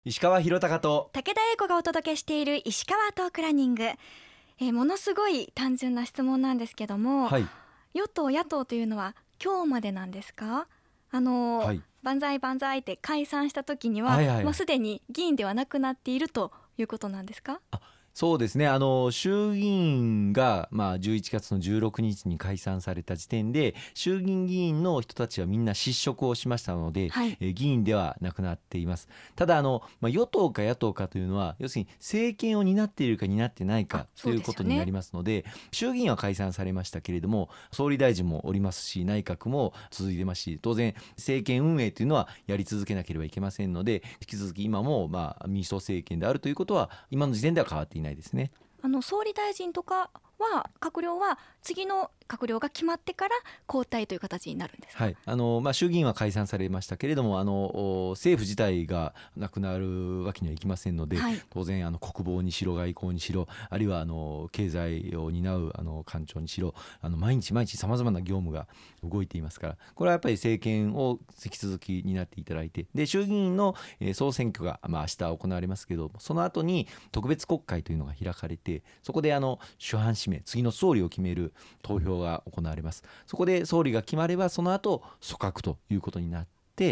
石川博隆と武田英子がお届けしている石川トークランニング、ものすごい単純な質問なんですけども、 はい、 与党野党というのは今日までなんですか？ はい、 万歳万歳って解散した時には、 はいはいはい、 もうすでに議員ではなくなっているということなんですか？ そうですね。衆議院が、11月の16日に解散された時点で衆議院議員の人たちはみんな失職をしましたので、 はい、 議員ではなくなっています。ただ与党か野党かというのは要するに政権を担っているか担ってないかということになりますので、衆議院は解散されましたけれども総理大臣もおりますし内閣も続いてますし、当然政権運営というのはやり続けなければいけませんので、引き続き今も民主党政権であるということは今の時点では変わっていないですね。 総理大臣とかは閣僚は次の閣僚が決まってから交代という形になるんですか？ はい、衆議院は解散されましたけれども政府自体がなくなるわけにはいきませんので、 はい、 当然国防にしろ外交にしろ、あるいは経済を担う官庁にしろ毎日毎日さまざまな業務が動いていますから、これはやっぱり政権を引き続き担っていただいて、で衆議院の総選挙が明日行われますけど、その後に特別国会というのが開かれて、そこで首班指名、次の総理を決める投票が行われます。そこで総理が決まればその後組閣ということになって、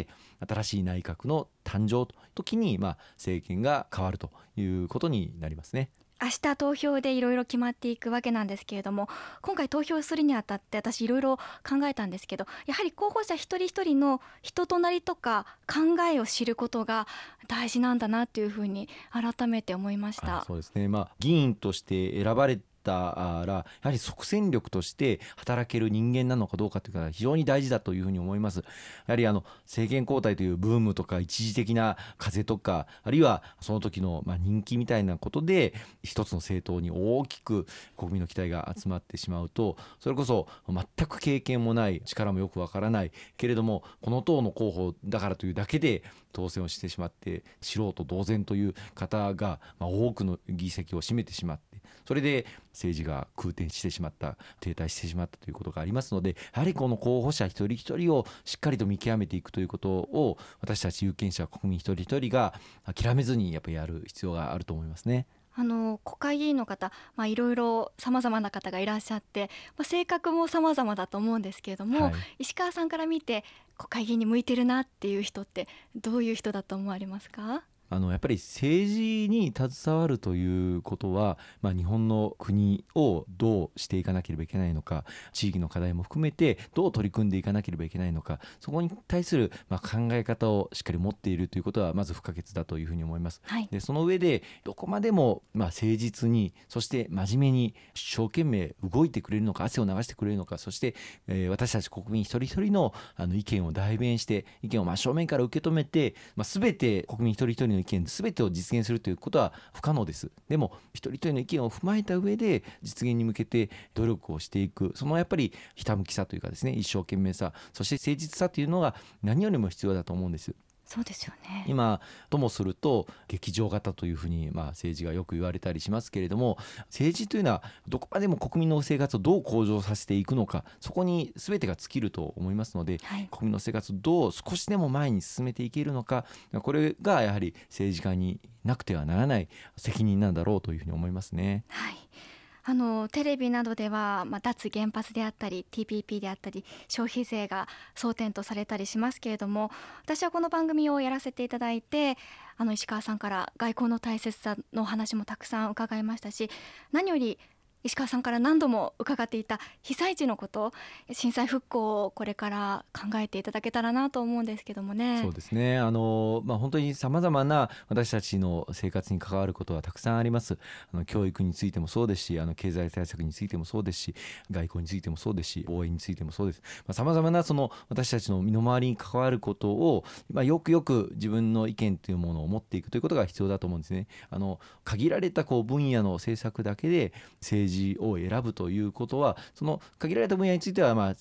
新しい内閣の誕生と時に政権が変わるということになりますね。 明日投票でいろいろ決まっていくわけなんですけれども、今回投票するにあたって私いろいろ考えたんですけど、やはり候補者一人一人の人となりとか考えを知ることが大事なんだなというふうに改めて思いました。 そうですね。議員として選ばれたらやはり即戦力として働ける人間なのかどうかというのが非常に大事だというふうに思います。やはり政権交代というブームとか一時的な風とか、あるいはその時の人気みたいなことで一つの政党に大きく国民の期待が集まってしまうと、それこそ全く経験もない、力もよくわからないけれどもこの党の候補だからというだけで当選をしてしまって素人同然という方が多くの議席を占めてしまって、それで政治が空転してしまった、停滞してしまったということがありますので、やはりこの候補者一人一人をしっかりと見極めていくということを私たち有権者国民一人一人が諦めずにやっぱりやる必要があると思いますね。 国会議員の方、いろいろさまざまな方がいらっしゃって、性格もさまざまだと思うんですけれども、 はい、 石川さんから見て国会議員に向いてるなっていう人ってどういう人だと思われますか？ やっぱり政治に携わるということは、日本の国をどうしていかなければいけないのか、地域の課題も含めてどう取り組んでいかなければいけないのか、そこに対する考え方をしっかり持っているということはまず不可欠だというふうに思います。 はい、 でその上でどこまでも誠実に、そして真面目に一生懸命動いてくれるのか、汗を流してくれるのか、そして、私たち国民一人一人の意見を代弁して、意見を真正面から受け止めて、全て国民一人一人の意見全てを実現するということは不可能です。でも一人一人の意見を踏まえた上で実現に向けて努力をしていく、そのやっぱりひたむきさというかですね、一生懸命さ、そして誠実さというのが何よりも必要だと思うんです。 そうですよね。 今ともすると劇場型というふうに政治がよく言われたりしますけれども、政治というのはどこまでも国民の生活をどう向上させていくのか、そこに全てが尽きると思いますので、 はい、 国民の生活をどう少しでも前に進めていけるのか、これがやはり政治家になくてはならない責任なんだろうというふうに思いますね。 はい、テレビなどでは、脱原発であったり TPP であったり消費税が争点とされたりしますけれども、私はこの番組をやらせていただいて、石川さんから外交の大切さのお話もたくさん伺いましたし、何より石川さんから何度も伺っていた被災地のこと、震災復興をこれから考えていただけたらなと思うんですけどもね。 そうですね。本当にさまざまな私たちの生活に関わることはたくさんあります。教育についてもそうですし、経済対策についてもそうですし、外交についてもそうですし、防衛についてもそうです。さまざまなその私たちの身の回りに関わることを、よくよく自分の意見というものを持っていくということが必要だと思うんですね。限られた分野の政策だけで政治を選ぶということは、その限られた分野については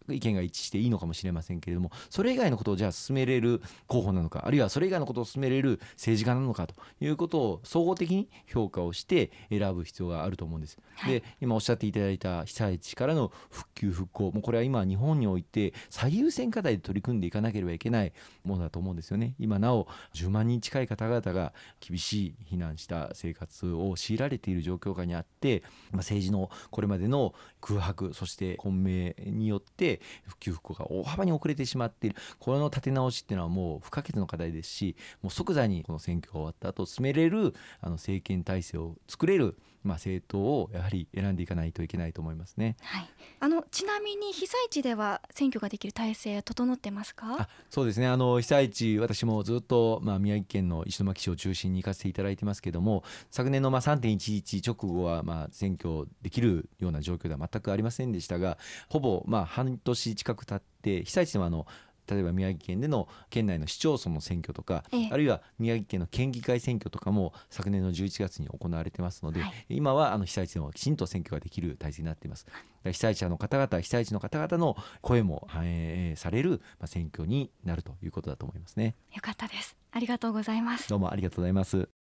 意見が一致していいのかもしれませんけれども、それ以外のことをじゃあ進めれる候補なのか、あるいはそれ以外のことを進めれる政治家なのかということを総合的に評価をして選ぶ必要があると思うんです。で、今おっしゃっていただいた被災地からの復旧復興、もうこれは今日本において最優先課題で取り組んでいかなければいけないものだと思うんですよね。今なお10万人近い方々が厳しい避難した生活を強いられている状況下にあって、政治のこれまでの空白、そして混迷によって復旧復興が大幅に遅れてしまっている。この立て直しっていうのはもう不可欠の課題ですし、もう即座にこの選挙が終わった後進めれる政権体制を作れる政党をやはり選んでいかないといけないと思いますね。 はい、ちなみに被災地では選挙ができる体制整ってますか？ そうですね、被災地、私もずっと、宮城県の石巻市を中心に行かせていただいてますけども、昨年の3.11直後は選挙できるような状況では全くありませんでしたが、ほぼ半年近く経って被災地では例えば宮城県での県内の市町村の選挙とか、あるいは宮城県の県議会選挙とかも昨年の11月に行われてますので、今は被災地でもきちんと選挙ができる体制になっています。被災地の方々の声も反映される選挙になるということだと思いますね。 よかったです。ありがとうございます。 どうもありがとうございます。